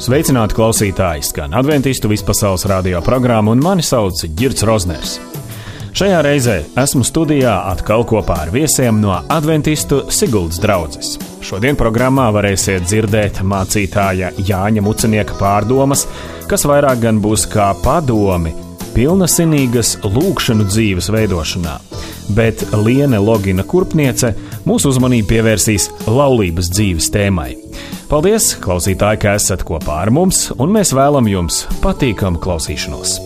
Sveicināti klausītāji, skan Adventistu vispasaules radio programma, un mani sauc Girts Rozners. Šajā reizē esmu studijā atkal kopā ar viesiem no Adventistu Siguldas draudzes. Šodien programmā varēsiet dzirdēt mācītāja Jāņa Mucenieka pārdomas, kas vairāk gan būs kā padomi pilnasinīgas lūgšanu dzīves veidošanā. Bet Liene Logina Kurpniece mūsu uzmanību pievērsīs laulības dzīves tēmai. Paldies, klausītāji, ka esat kopā ar mums, un mēs vēlam jums patīkamu klausīšanos.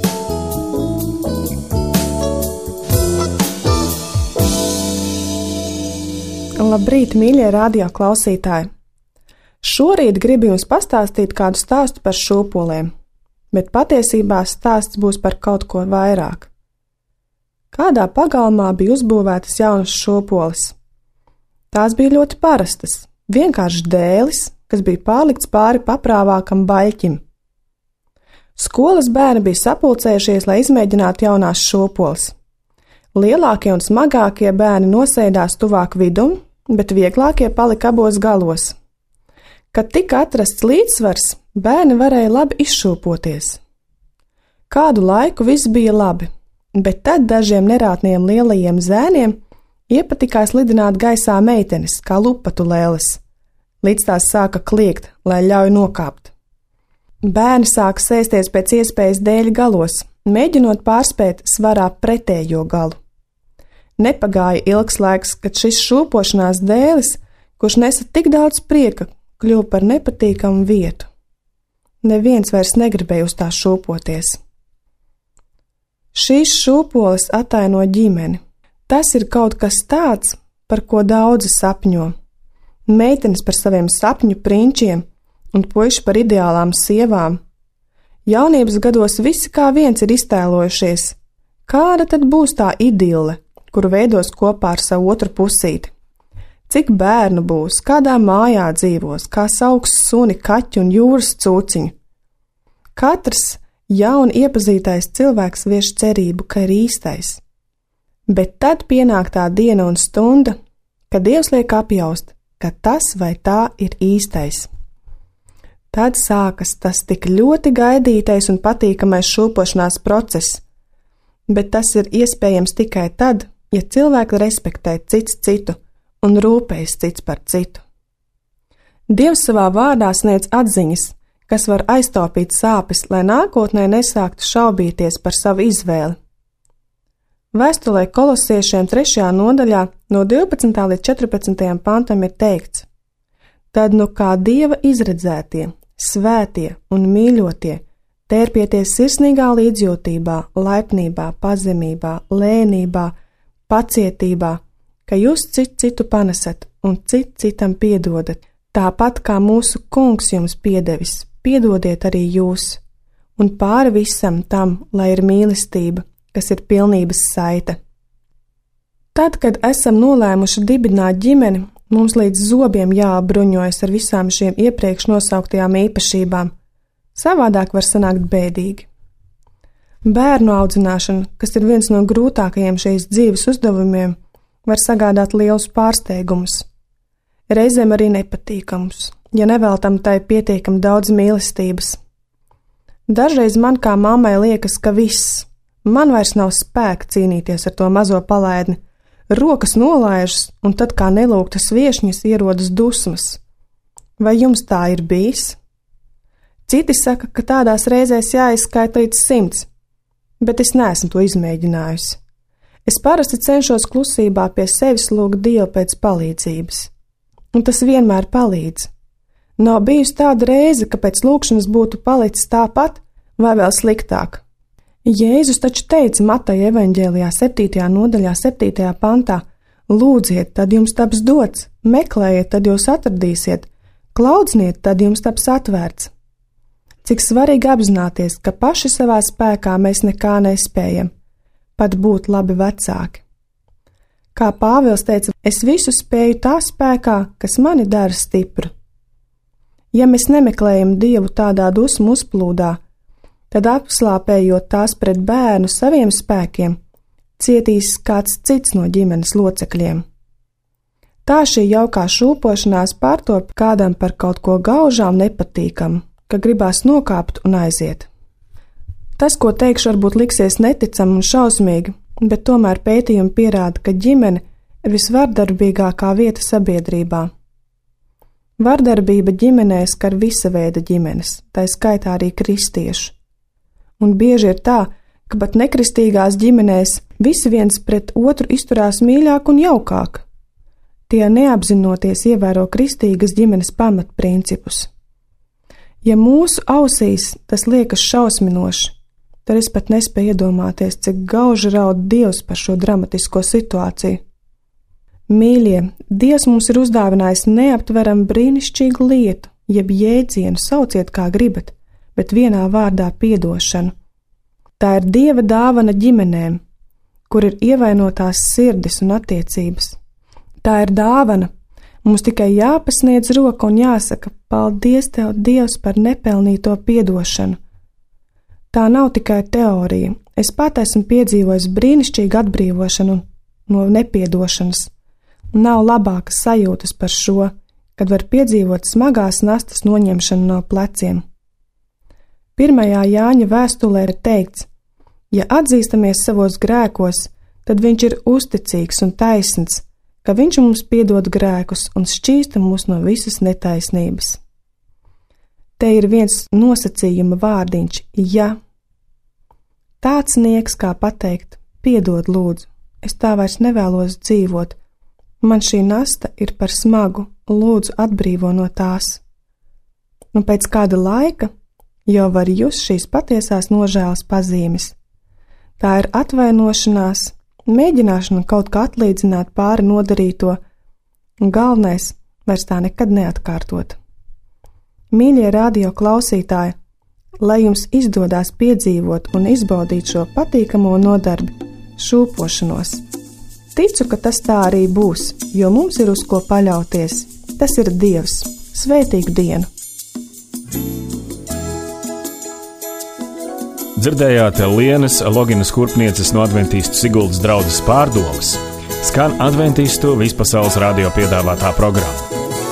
Labrīt, mīļie radio klausītāji! Šorīt gribu jums pastāstīt kādu stāstu par šūpolēm, bet patiesībā stāsts būs par kaut ko vairāk. Kādā pagalmā bija uzbūvētas jaunas šūpoles. Tās bija ļoti parastas, vienkārši dēlis, kas bija pārlikts pāri paprāvākam baļķim. Skolas bērni bija sapulcējušies, lai izmēģinātu jaunās šūpoles. Lielākie un smagākie bērni nosēdās tuvāk vidum, bet vieglākie palika abos galos. Kad tika atrasts līdzsvars, bērni varēja labi izšūpoties. Kādu laiku viss bija labi, bet tad dažiem nerātniem lielajiem zēniem iepatikās lidināt gaisā meitenes, kā lupatu lēles, līdz tās sāka kliegt, lai ļauj nokāpt. Bērni sāka sēsties pēc iespējas dēļa galos, mēģinot pārspēt svarā pretējo galu. Nepagāja ilgs laiks, kad šis šūpošanās dēlis, kurš nesa tik daudz prieka, kļuva par nepatīkamu vietu. Neviens vairs negribēja uz tā šūpoties. Šīs šūpoles ataino ģimeni. Tas ir kaut kas tāds, par ko daudzi sapņo. Meitenes par saviem sapņu prinčiem un puiši par ideālām sievām. Jaunības gados visi kā viens ir iztēlojušies, kāda tad būs tā idille, kuru veidos kopā ar savu otru pusīti. Cik bērnu būs, kādā mājā dzīvos, kā sauks suni, kaķi un jūras cūciņu. Katrs jauni iepazītais cilvēks vieš cerību, ka ir īstais. Bet tad pienāk tā diena un stunda, kad Dievs liek apjaust, ka tas vai tā ir īstais. Tad sākas tas tik ļoti gaidītais un patīkamais šūpošanās process, bet tas ir iespējams tikai tad, ja cilvēki respektē cits citu un rūpējas cits par citu. Dievs savā vārdā sniedz atziņas, kas var aiztaupīt sāpes, lai nākotnē nesāktu šaubīties par savu izvēli. Vēstulē Kolosiešiem 3. nodaļā no 12. līdz 14. pantam ir teikts: Tad nu kā Dieva izredzētie, svētie un mīļotie, tērpieties sirsnīgā līdzjūtībā, laipnībā, pazemībā, lēnībā, pacietībā, ka jūs citu panesat un citam piedodat, tāpat kā mūsu Kungs jums piedevis, piedodiet arī jūs, un pāri visam tam, lai ir mīlestība, kas ir pilnības saita. Tad, kad esam nolēmuši dibināt ģimeni, mums līdz zobiem jāapbruņojas ar visām šiem iepriekš nosauktajām īpašībām, savādāk var sanākt bēdīgi. Bērnu audzināšana, kas ir viens no grūtākajiem šīs dzīves uzdevumiem, var sagādāt lielus pārsteigumus, reizēm arī nepatīkamus, ja neveltam tai pietiekami daudz mīlestības. Dažreiz man kā mammai liekas, ka viss, man vairs nav spēka cīnīties ar to mazo palaidni, rokas nolaižas, un tad kā nelūgtas viešņas ierodas dusmas. Vai jums tā ir bijis? Citi saka, ka tādās reizēs jāizskaita līdz 100. Bet es neesmu to izmēģinājusi. Es parasti cenšos klusībā pie sevis lūgt Dievu pēc palīdzības. Un tas vienmēr palīdz. Nav bijusi tāda reize, ka pēc lūgšanas būtu palicis tāpat vai vēl sliktāk. Jēzus taču teica Mateja evaņģēlijā 7. nodaļā 7. pantā: Lūdziet, tad jums taps dots, meklējiet, tad jūs atradīsiet, klaudzniet, tad jums taps atvērts. Cik svarīgi apzināties, ka paši savā spēkā mēs nekā nespējam, pat būt labi vecāki. Kā Pāvils teica, es visu spēju tā spēkā, kas mani dara stipru. Ja mēs nemeklējam Dievu tādā dusmu uzplūdā, tad apslāpējot tās pret bērnu saviem spēkiem, cietīs kāds cits no ģimenes locekļiem. Tā šī jaukā šūpošanās pārtop kādam par kaut ko gaužām nepatīkamu, ka gribās nokāpt un aiziet. Tas, ko teikšu, varbūt liksies neticami un šausmīgi, bet tomēr pētījumi pierāda, ka ģimene ir visvardarbīgākā vieta sabiedrībā. Vardarbība ģimenē skar visa veida ģimenes, tā skaitā arī kristiešu. Un bieži ir tā, ka pat nekristīgās ģimenēs visi viens pret otru izturās mīļāk un jaukāk. Tie neapzinoties ievēro kristīgas ģimenes pamatprincipus. Ja mūsu ausīs tas liekas šausminoši, tad es pat nespēju iedomāties, cik gauži raud Dievs par šo dramatisko situāciju. Mīļie, Dievs mums ir uzdāvinājis neaptveram brīnišķīgu lietu, jeb jēdzienu, sauciet kā gribat, bet vienā vārdā piedošanu. Tā ir Dieva dāvana ģimenēm, kur ir ievainotās sirdis un attiecības. Tā ir dāvana, mums tikai jāpasniedz roka un jāsaka, paldies Tev, Dievs, par nepelnīto piedošanu. Tā nav tikai teorija, es pat esmu piedzīvojis brīnišķīgu atbrīvošanu no nepiedošanas. Nav labākas sajūtas par šo, kad var piedzīvot smagās nastas noņemšanu no pleciem. 1. Jāņa vēstulē ir teikts, ja atzīstamies savos grēkos, tad viņš ir uzticīgs un taisns, ka viņš mums piedod grēkus un šķīsta mūs no visas netaisnības. Te ir viens nosacījuma vārdiņš, ja. Tāds nieks kā pateikt, piedod lūdzu, es tā vairs nevēlos dzīvot, man šī nasta ir par smagu, lūdzu atbrīvo no tās. Un pēc kāda laika jau var just šīs patiesās nožēlas pazīmes. Tā ir atvainošanās, mēģināšana kaut kā atlīdzināt pāri nodarīto, un galvenais vairs tā nekad neatkārtot. Mīļie radio klausītāji, lai jums izdodās piedzīvot un izbaudīt šo patīkamo nodarbi, šūpošanos. Ticu, ka tas tā arī būs, jo mums ir uz ko paļauties. Tas ir Dievs. Svētīgu dienu! Dzirdējāt Lienas Loginas kurpnieces no Adventistu Siguldas draudzes pārdomas. Skan Adventistu vispasaules radio piedāvātā programma.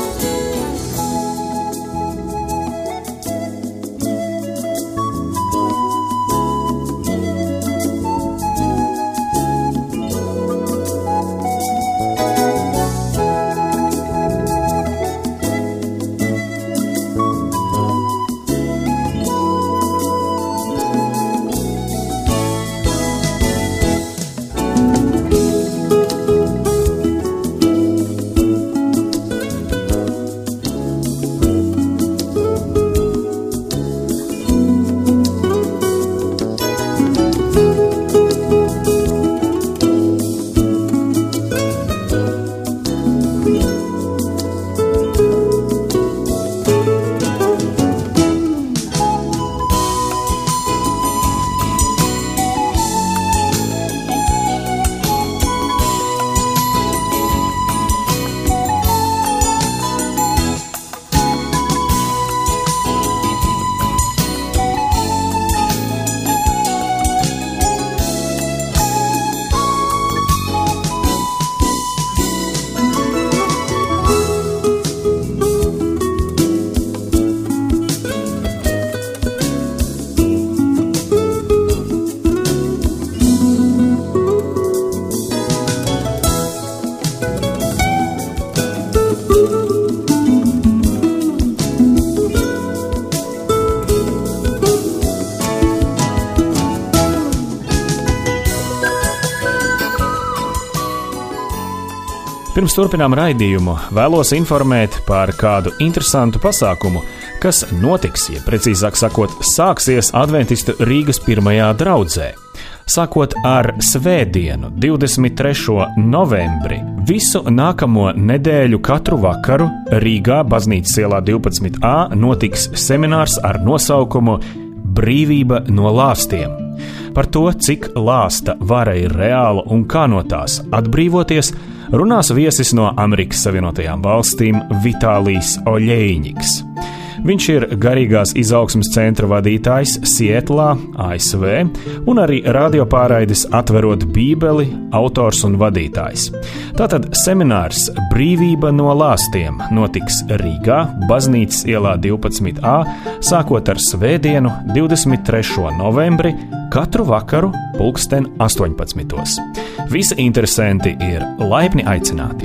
Pirms turpinām raidījumu, vēlos informēt par kādu interesantu pasākumu, kas notiks, ja precīzāk sakot, sāksies Adventistu Rīgas pirmajā draudzē. Sākot ar svētdienu, 23. novembri, visu nākamo nedēļu katru vakaru Rīgā, Baznīcas ielā 12a, notiks seminārs ar nosaukumu Brīvība no lāstiem. Par to, cik lāsta vara ir reāla un kā no tās atbrīvoties, runās viesis no Amerikas Savienotajām valstīm Vitālijs Oļeņiks. Viņš ir garīgās izaugsmes centra vadītājs Sietlā, ASV, un arī radiopārraides Atverot Bībeli autors un vadītājs. Tātad seminārs Brīvība no lāstiem notiks Rīgā, Baznīcas ielā 12a, sākot ar svētdienu 23. novembri, katru vakaru 18. Visi interesanti ir laipni aicināti.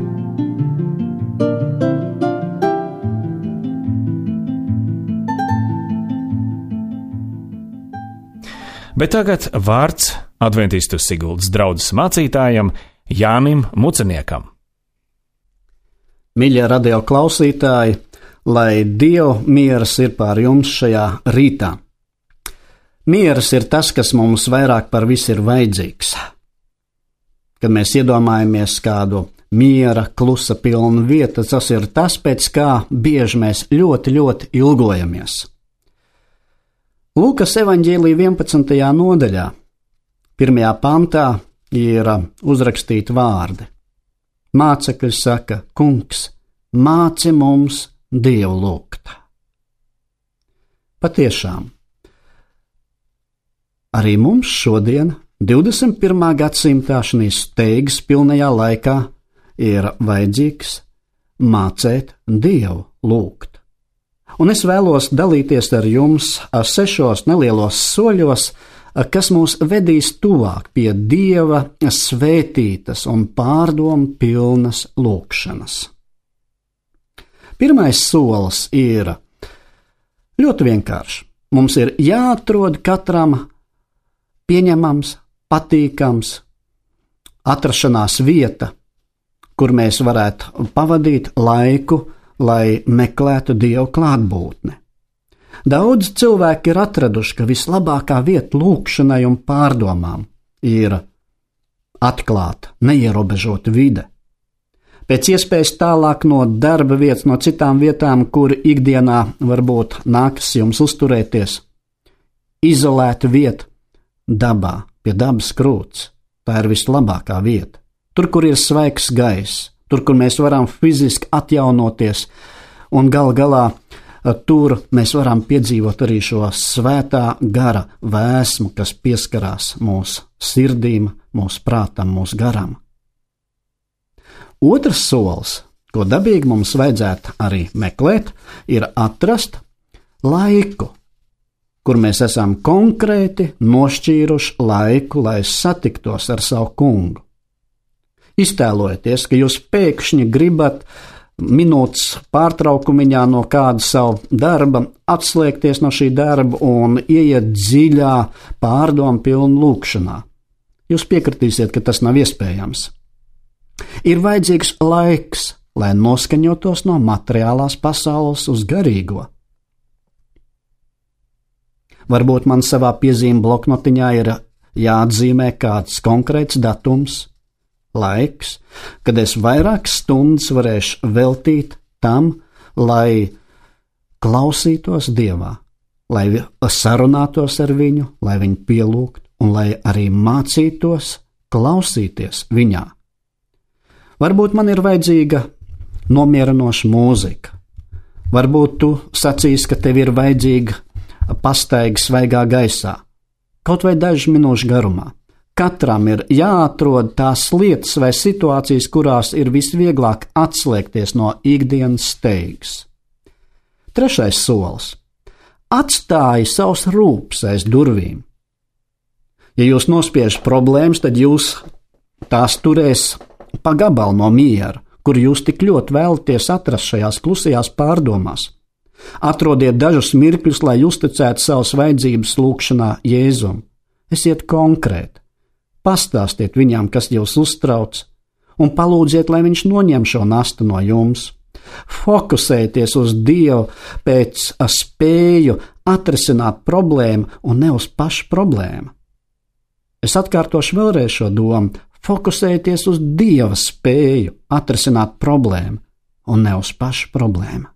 Bet tagad vārds Adventistu Siguldas draudzes mācītājam Jānim Muceniekam. Mīļie radio klausītāji, lai Dieva mieras ir pār jums šajā rītā. Mieras ir tas, kas mums vairāk par visu ir vajadzīgs. Kad mēs iedomājamies kādu miera, klusa pilnu vietu, tas ir tas, pēc kā bieži mēs ļoti, ļoti ilgojamies. Lūkas evaņģēlija 11. nodaļā, 1. pantā ir uzrakstīti vārdi. Mācekļi saka: Kungs, māci mums Dievu lūgt. Patiešām, arī mums šodien, 21. gadsimtā, šīs steigas pilnajā laikā, ir vajadzīgs mācēt Dievu lūgt. Un es vēlos dalīties ar jums 6 nelielos soļos, kas mūs vedīs tuvāk pie Dieva svētītas un pārdomu pilnas lūgšanas. Pirmais solis ir ļoti vienkāršs. Mums ir jāatrod katram pieņemams, patīkams atrašanās vieta, kur mēs varētu pavadīt laiku, lai meklētu Dievu klātbūtni. Daudz cilvēki ir atraduši, ka vislabākā vieta lūgšanai un pārdomām ir atklāta, neierobežota vide. Pēc iespējas tālāk no darba vietas, no citām vietām, kur ikdienā varbūt nākas jums uzturēties, izolēta vieta dabā, pie dabas krūts. Tā ir vislabākā vieta. Tur, kur ir svaigs gaiss, tur, kur mēs varam fiziski atjaunoties, un gal galā tur mēs varam piedzīvot arī šo svētā gara vēsmu, kas pieskarās mūsu sirdīm, mūsu prātam, mūsu garam. Otrs solis, ko dabīgi mums vajadzētu arī meklēt, ir atrast laiku, kur mēs esam konkrēti nošķīruši laiku, lai satiktos ar savu kungu. Iztēlojieties, ka jūs pēkšņi gribat minūtes pārtraukumiņā no kāda savu darba atslēgties no šī darba un ieiet dziļā pārdomu pilnu lūgšanā. Jūs piekritīsiet, ka tas nav iespējams. Ir vajadzīgs laiks, lai noskaņotos no materiālās pasaules uz garīgo. Varbūt man savā piezīme bloknotiņā ir jāatzīmē kāds konkrēts datums, laiks, kad es vairākas stundas varēšu veltīt tam, lai klausītos Dievā, lai sarunātos ar viņu, lai viņu pielūgtu un lai arī mācītos klausīties viņā. Varbūt man ir vajadzīga nomierinoša mūzika. Varbūt tu sacīsi, ka tev ir vajadzīga pastaiga svaigā gaisā, kaut vai dažu minūšu garumā. Katram ir jāatrod tās lietas vai situācijas, kurās ir visvieglāk atslēgties no ikdienas steigas. Trešais solis – atstāji savus rūpes aiz durvīm. Ja jūs nospiežat problēmas, tad jūs tās turēs pa gabalu no miera, kur jūs tik ļoti vēlaties atrast šajās klusajās pārdomās. Atrodiet dažus mirkļus, lai uzticētu savas vajadzības lūgšanā Jēzum. Esiet konkrēti. Pastāstiet viņam, kas jūs uztrauc, un palūdziet, lai viņš noņem šo nastu no jums. Fokusējieties uz Dievu pēc spēju atrisināt problēmu un ne uz pašu problēmu. Es atkārtošu vēlreiz šo domu. Fokusējieties uz Dieva spēju atrisināt problēmu un ne uz pašu problēmu.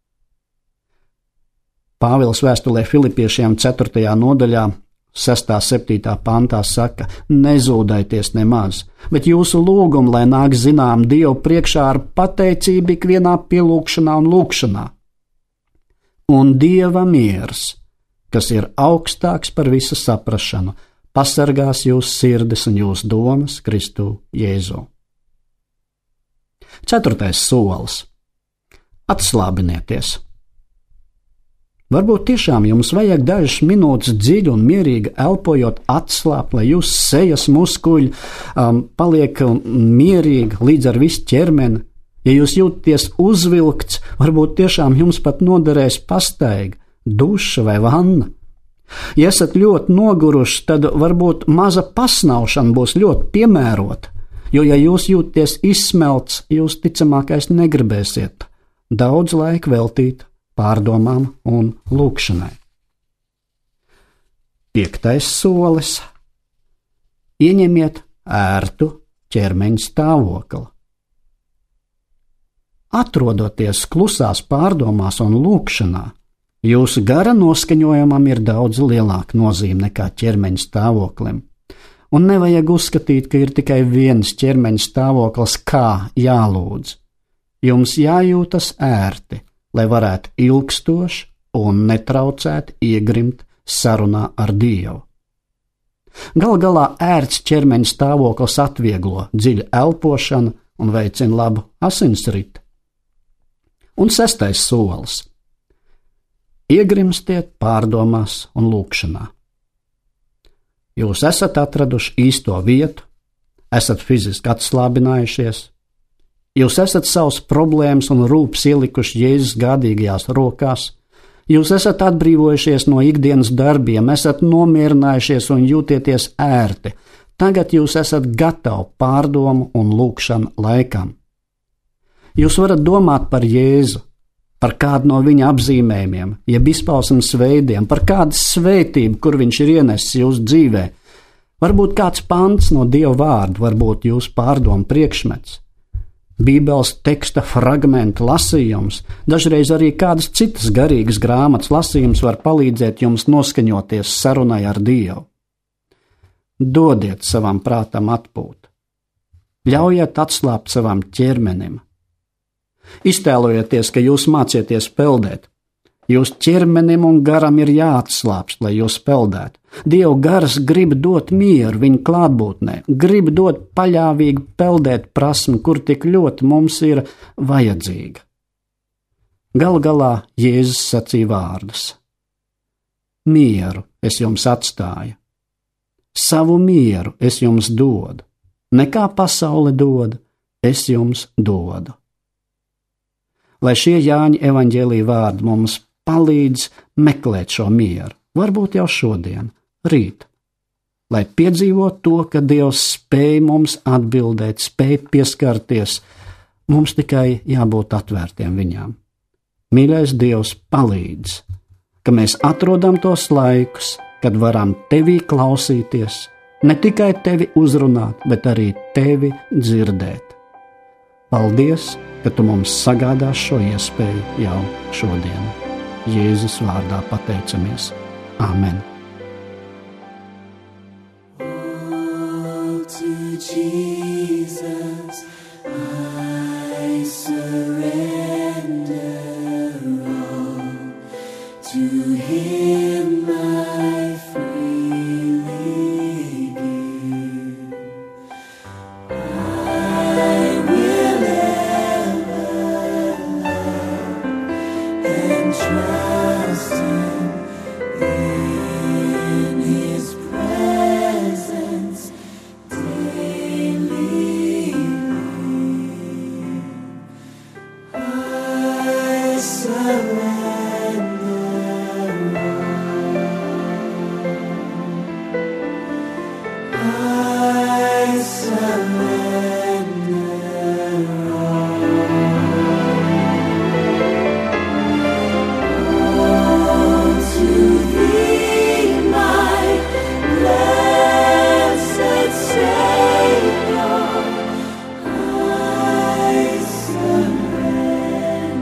Pāvils vēstulē Filipiešiem 4. nodaļā 6.7. pantā saka: nezūdaities nemaz, bet jūsu lūgumi, lai nāk zinām Dievu priekšā ar pateicību ikvienā pielūgšanā un lūgšanā. un Dieva miers, kas ir augstāks par visu saprašanu, pasargās jūsu sirdis un jūsu domas Kristu Jēzu. 4. solis – atslābinieties. Varbūt tiešām jums vajag dažas minūtes dziļi un mierīgi elpojot atslābt, lai jūsu sejas muskuļi paliek mierīgi līdz ar visu ķermeni. Ja jūs jūtaties uzvilkts, varbūt tiešām jums pat noderēs pastaiga, duša vai vanna. Ja esat ļoti noguruši, tad varbūt maza pasnaušana būs ļoti piemērota, jo ja jūs jūtaties izsmelts, jūs ticamākais negribēsiet daudz laika veltīt pārdomām un lūkšanai. 5. solis – ieņemiet ērtu ķermeņa stāvokli. Atrodoties klusās pārdomās un lūkšanā, jūsu gara noskaņojumam ir daudz lielāka nozīme nekā ķermeņa stāvoklim, un nevajag uzskatīt, ka ir tikai viens ķermeņa stāvoklis, kā jālūdz. Jums jājūtas ērti, lai varētu ilgstoši un netraucēti iegrimt sarunā ar Dievu. Gal galā ērts ķermeņa stāvoklis atvieglo dziļu elpošanu un veicina labu asinsriti. Un 6. solis – iegrimstiet pārdomās un lūkšanā. Jūs esat atraduši īsto vietu, esat fiziski atslābinājušies, jūs esat savas problēmas un rūpes ielikuši Jēzus gādīgajās rokās, jūs esat atbrīvojušies no ikdienas darbiem, esat nomierinājušies un jūtieties ērti. Tagad jūs esat gatavi pārdomu un lūkšanu laikam. Jūs varat domāt par Jēzu, par kādu no viņa apzīmējumiem, jeb izpausmes veidiem, par kādu svētību, kur viņš ir ienesis jūsu dzīvē. Varbūt kāds pants no Dieva vārda, varbūt jūsu pārdomu priekšmets, Bībeles teksta fragmenta lasījums, dažreiz arī kādas citas garīgas grāmatas lasījums var palīdzēt jums noskaņoties sarunai ar Dievu. Dodiet savam prātam atpūtu. Ļaujiet atslābt savam ķermenim. Iztēlojieties, ka jūs mācieties peldēt. Jūs ķermenim un garam ir jāatslāpst, lai jūs peldētu. Dieva gars grib dot mieru viņa klātbūtnē, grib dot paļāvīgu peldēt prasmi, kur tik ļoti mums ir vajadzīga. Galu galā Jēzus sacīja vārdus: mieru es jums atstāju, savu mieru es jums dodu, nekā pasaule dod, es jums dodu. Lai šie Jāņa evaņģēlija vārdi mums palīdz meklēt šo mieru, varbūt jau šodien, rīt, lai piedzīvot to, ka Dievs spēj mums atbildēt, spēj pieskarties, mums tikai jābūt atvērtiem viņām. Mīļais Dievs, palīdz, ka mēs atrodam tos laikus, kad varam tevī klausīties, ne tikai tevi uzrunāt, bet arī tevi dzirdēt. Paldies, ka tu mums sagādās šo iespēju jau šodien. Jēzus vārdā pateicamies. Amen. Oh, to Jesus I surrender all. To Him I freely give. I will ever love and trust Him in His presence daily. I surrender all. I surrender all. Oh, to Thee, my blessed Savior, I surrender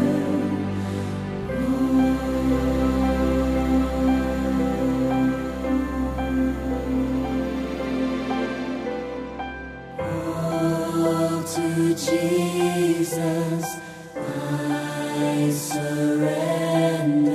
all. To Jesus I surrender.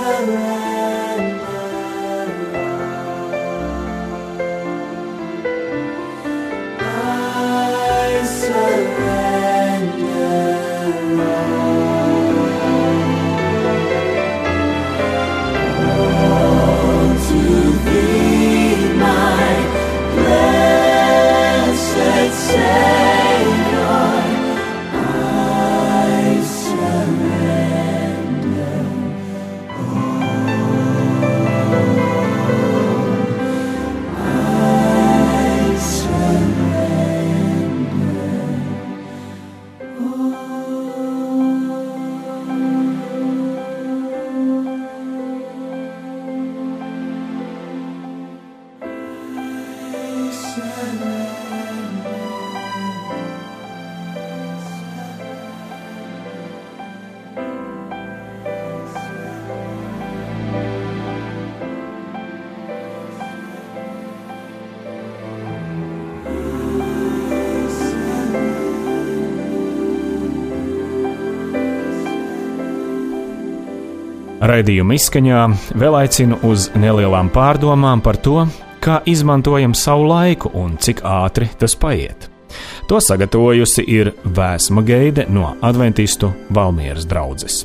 Raidījuma izskaņā vēl aicinu uz nelielām pārdomām par to, kā izmantojam savu laiku un cik ātri tas paiet. To sagatavojusi ir Vēsma Geide no Adventistu Valmieras draudzes.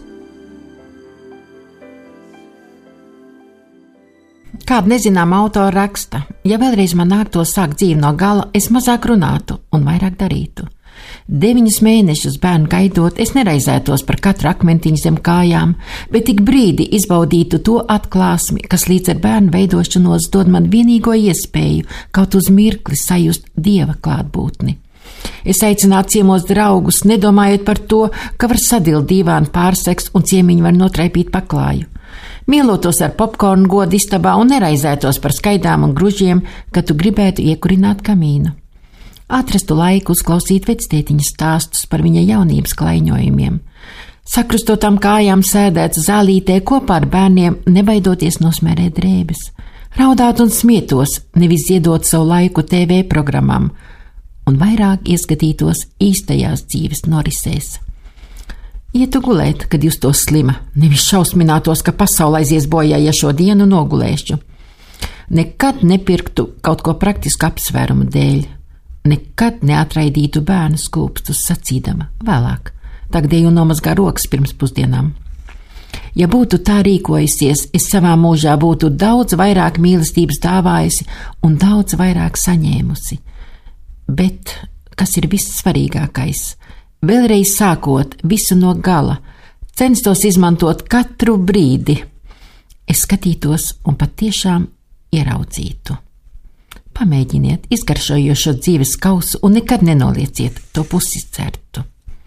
Kāda nezināma autora raksta, ja vēlreiz man nāktos sākt dzīvi no gala, es mazāk runātu un vairāk darītu. 9 mēnešus bērnu gaidot, es neraizētos par katru akmentiņu zem kājām, bet tik brīdi izbaudītu to atklāsmi, kas līdz ar bērnu veidošanos dod man vienīgo iespēju kaut uz mirkli sajust Dieva klātbūtni. Es aicinātu ciemos draugus, nedomājot par to, ka var sadilt dīvānu pārseks un ciemiņi var notraipīt paklāju. Mielotos ar popkornu godu istabā un neraizētos par skaidām un gružiem, kad tu gribētu iekurināt kamīnu. Atrastu laiku uzklausīt vectētiņa stāstus par viņa jaunības klaiņojumiem. Sakrustotām kājām sēdēt zālītē kopā ar bērniem, nebaidoties nosmērēt drēbes. Raudāt un smietos, nevis ziedot savu laiku TV programmām, un vairāk ieskatītos īstajās dzīves norisēs. Ietu gulēt, kad justos slima, nevis šausminātos, ka pasaule aizies bojā, ja šo dienu nogulēšu. Nekad nepirktu kaut ko praktisku apsvērumu dēļ. Nekad neatraidītu bērnu skūpstus sacīdama vēlāk, tagad eju nomazgā rokas pirms pusdienām. Ja būtu tā rīkojusies, es savā mūžā būtu daudz vairāk mīlestības dāvājusi un daudz vairāk saņēmusi. Bet, kas ir vissvarīgākais, vēlreiz sākot visu no gala, censtos izmantot katru brīdi, es skatītos un patiešām ieraudzītu. Pamēģiniet, izgaršojot šo dzīves kausu un nekad nenolieciet to pusi certu.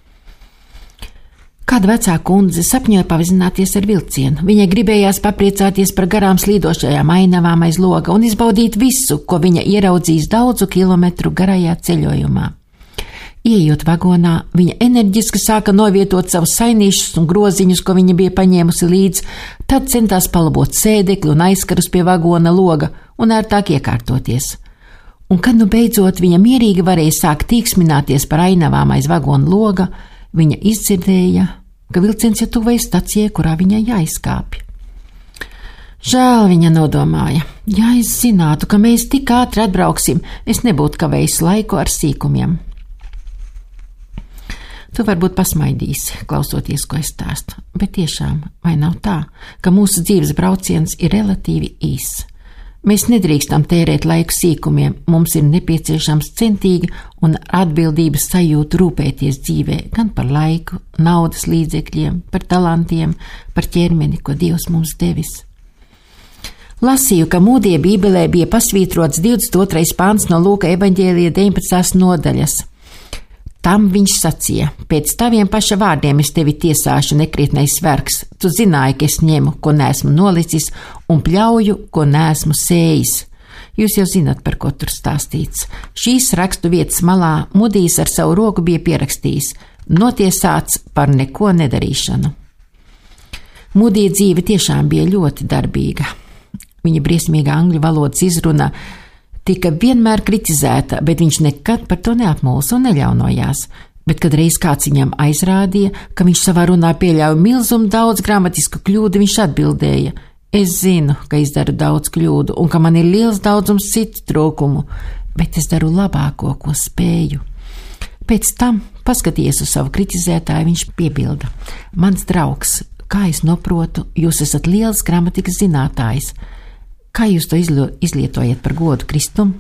Kāda vecā kundze sapņoja pavizināties ar vilcienu. Viņai gribējās papriecāties par garām slīdošajām ainavām aiz loga un izbaudīt visu, ko viņa ieraudzīs daudzu kilometru garajā ceļojumā. Ieejot vagonā, viņa enerģiski sāka novietot savus sainīšus un groziņus, ko viņa bija paņēmusi līdz, tad centās palabot sēdekli un aizkarus pie vagona loga un ērtāk iekārtoties. Un kad nu beidzot viņa mierīgi varēja sākt tīksmināties par ainavām aiz vagona loga, viņa izdzirdēja, ka vilciens jau tuvojas stacijai, kurā viņai jāizkāpj. Žēl, viņa nodomāja, ja es zinātu, ka mēs tik ātri atbrauksim, es nebūtu kavējis laiku ar sīkumiem. Tu varbūt pasmaidīsi, klausoties, ko es stāstu, bet tiešām, vai nav tā, ka mūsu dzīves brauciens ir relatīvi īss? Mēs nedrīkstam tērēt laiku sīkumiem, mums ir nepieciešams centīgi un atbildības sajūtu rūpēties dzīvē gan par laiku, naudas līdzekļiem, par talantiem, par ķermeni, ko Dievs mums devis. Lasīju, ka Mūdija bībelē bija pasvītrots 22. pāns no Lūka evaņģēlija 19. nodaļas. Tam viņš sacīja: pēc taviem paša vārdiem es tevi tiesāšu, nekrietnais vergs. Tu zināji, ka es ņemu, ko neesmu nolicis, un pļauju, ko neesmu sējis. Jūs jau zināt, par ko tur stāstīts. Šīs rakstu vietas malā Mūdijs ar savu roku bija pierakstījis: notiesāts par neko nedarīšanu. Mūdija dzīve tiešām bija ļoti darbīga. Viņa briesmīgā angļu valodas izruna tika vienmēr kritizēta, bet viņš nekad par to neapmulsa un neļaunojās. Bet, kad reiz kāds viņam aizrādīja, ka viņš savā runā pieļauj milzumu daudz gramatisku kļūdu, viņš atbildēja: es zinu, ka izdaru daudz kļūdu un ka man ir liels daudzums citu trūkumu, bet es daru labāko, ko spēju. Pēc tam, paskaties uz savu kritizētāju, viņš piebilda: mans draugs, kā es noprotu, jūs esat liels gramatikas zinātājs. Kā jūs to izlietojat par godu Kristum?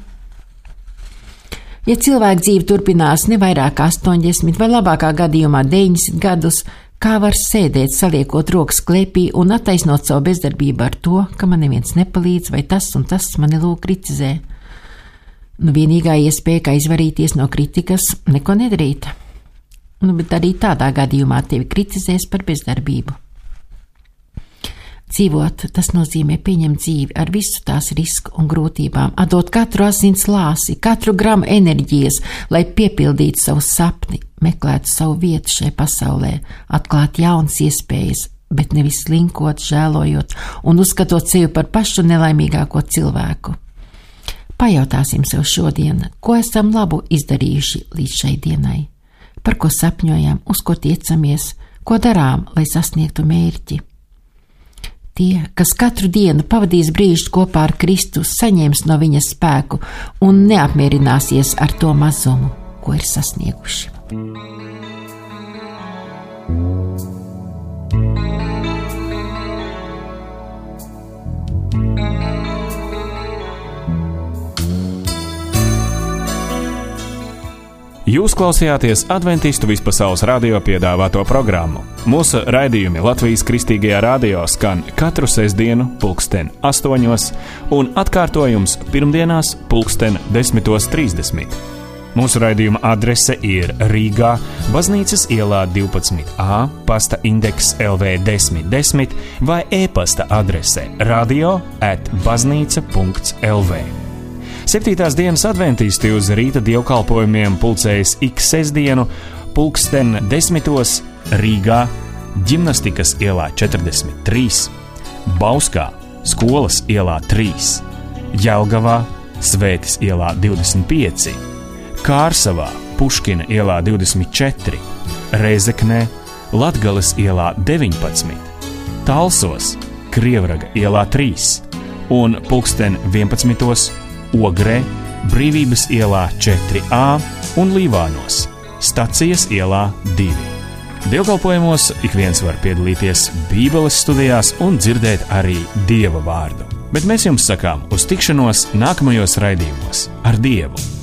Ja cilvēka dzīve turpinās ne vairāk 80 vai labākā gadījumā 90 gadus, kā var sēdēt, saliekot rokas klēpī un attaisnot savu bezdarbību ar to, ka man neviens nepalīdz vai tas un tas mani lūk kritizē? Vienīgā iespēja, kā izvarīties no kritikas, neko nedarīt. Bet arī tādā gadījumā tevi kritizēs par bezdarbību. Dzīvot, tas nozīmē pieņemt dzīvi ar visu tās risku un grūtībām, atdot katru asins lāsi, katru gramu enerģijas, lai piepildītu savu sapni, meklētu savu vietu šai pasaulē, atklāt jaunas iespējas, bet nevis slinkot, žēlojot un uzskatot sevi par pašu nelaimīgāko cilvēku. Pajautāsim sev šodien, ko esam labu izdarījuši līdz šai dienai, par ko sapņojam, uz ko tiecamies, ko darām, lai sasniegtu mērķi. Tie, kas katru dienu pavadīs brīžus kopā ar Kristu, saņems no viņa spēku un neapmierināsies ar to mazumu, ko ir sasnieguši. Jūs klausījāties Adventistu vispasaules radio piedāvāto programmu. Mūsu raidījumi Latvijas Kristīgajā radio skan katru sestdienu 8:00 un atkārtojums pirmdienās 10:30. Mūsu raidījuma adrese ir Rīgā, Baznīcas ielā 12A, pasta indeks LV 1010 vai e-pasta adrese radio@baznīca.lv. 7. dienas adventisti uz rīta dievkalpojumiem pulcējas ik sestdienu 10:00 Rīgā, Ģimnastikas ielā 43, Bauskā, Skolas ielā 3, Jelgavā, Svētis ielā 25, Kārsavā, Puškina ielā 24, Rēzeknē, Latgales ielā 19, Talsos, Krievraga ielā 3 un 11:00 Ogrē, Brīvības ielā 4A un Līvānos, Stacijas ielā 2. Dievkalpojumos ik viens var piedalīties Bībeles studijās un dzirdēt arī Dieva vārdu. Bet mēs jums sakām uz tikšanos nākamajos raidījumos ar Dievu!